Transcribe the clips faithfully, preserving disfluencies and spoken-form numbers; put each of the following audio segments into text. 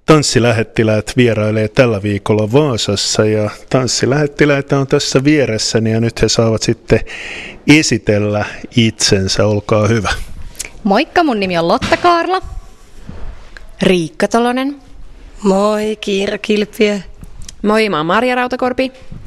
Tanssilähettiläät vierailee tällä viikolla Vaasassa ja tanssilähettiläitä on tässä vieressäni ja nyt he saavat sitten esitellä itsensä. Olkaa hyvä. Moikka, mun nimi on Lotta Kaarla. Riikka Tolonen. Moi, Kiira Kilpiö. Moi, mä oon Marja Rautakorpi.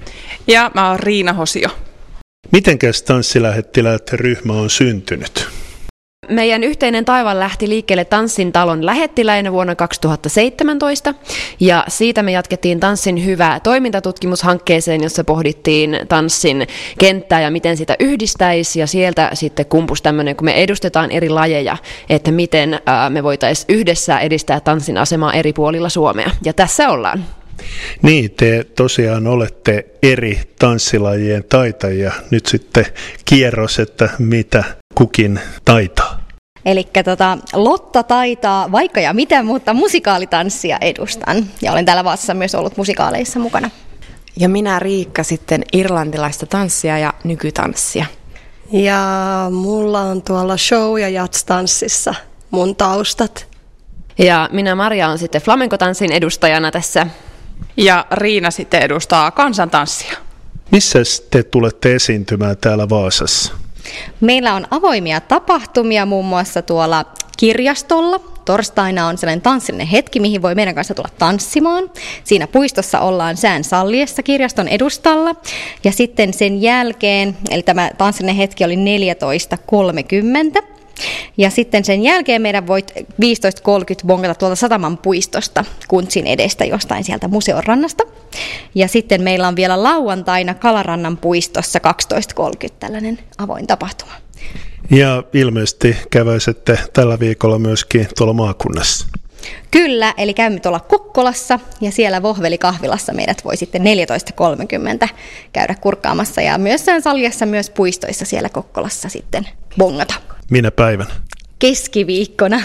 Ja mä oon Riina Hosio. Mitenkäs tanssilähettiläät ryhmä on syntynyt? Meidän yhteinen taival lähti liikkeelle Tanssin talon lähettiläinä vuonna kaksituhattaseitsemäntoista ja siitä me jatkettiin Tanssin hyvää toimintatutkimushankkeeseen, jossa pohdittiin tanssin kenttää ja miten sitä yhdistäisi ja sieltä sitten kumpusi tämmöinen, kun me edustetaan eri lajeja, että miten me voitaisiin yhdessä edistää tanssin asemaa eri puolilla Suomea ja tässä ollaan. Niin, te tosiaan olette eri tanssilajien taitajia. Nyt sitten kierros, että mitä kukin taitaa. Eli tota, Lotta taitaa vaikka ja mitä, mutta musikaalitanssia edustan. Ja olen täällä Vaasassa myös ollut musikaaleissa mukana. Ja minä Riikka sitten irlantilaista tanssia ja nykytanssia. Ja mulla on tuolla show- ja jatstanssissa mun taustat. Ja minä Marja on sitten flamenkotanssin edustajana tässä. Ja Riina sitten edustaa kansantanssia. Missä te tulette esiintymään täällä Vaasassa? Meillä on avoimia tapahtumia muun muassa tuolla kirjastolla. Torstaina on sellainen tanssillinen hetki, mihin voi meidän kanssa tulla tanssimaan. Siinä puistossa ollaan sään salliessa kirjaston edustalla. Ja sitten sen jälkeen, eli tämä tanssillinen hetki oli neljätoista kolmekymmentä. Ja sitten sen jälkeen meidän voit viisitoista kolmekymmentä bongata tuolta Sataman puistosta Kuntsin edestä jostain sieltä museon rannasta. Ja sitten meillä on vielä lauantaina Kalarannan puistossa kaksitoista kolmekymmentä tällainen avoin tapahtuma. Ja ilmeisesti käväisette tällä viikolla myöskin tuolla maakunnassa. Kyllä, eli käymme tuolla Kokkolassa ja siellä Vohveli-kahvilassa meidät voi sitten neljätoista kolmekymmentä käydä kurkkaamassa ja myös Saljassa myös puistoissa siellä Kokkolassa sitten bongata. Minä päivänä? Keskiviikkona.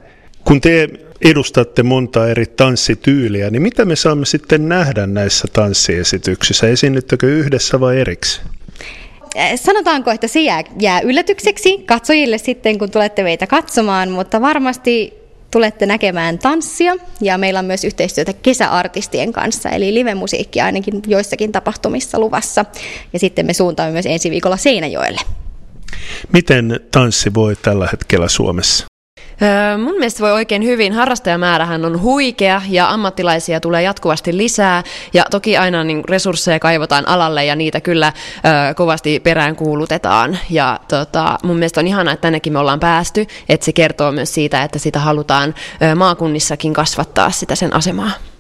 Kun te edustatte monta eri tanssityyliä, niin mitä me saamme sitten nähdä näissä tanssiesityksissä? Esiinnyttekö yhdessä vai erikseen? Sanotaanko, että se jää, jää yllätykseksi katsojille sitten, kun tulette meitä katsomaan, mutta varmasti tulette näkemään tanssia ja meillä on myös yhteistyötä kesäartistien kanssa, eli live-musiikkia ainakin joissakin tapahtumissa luvassa. Ja sitten me suuntaamme myös ensi viikolla Seinäjoelle. Miten tanssi voi tällä hetkellä Suomessa? Öö, mun mielestä voi oikein hyvin. Harrastajamäärähän on huikea ja ammattilaisia tulee jatkuvasti lisää ja toki aina niin resursseja kaivataan alalle ja niitä kyllä ö, kovasti peräänkuulutetaan ja tota, mun mielestä on ihanaa, että tännekin me ollaan päästy, että se kertoo myös siitä, että sitä halutaan ö, maakunnissakin kasvattaa sitä sen asemaa.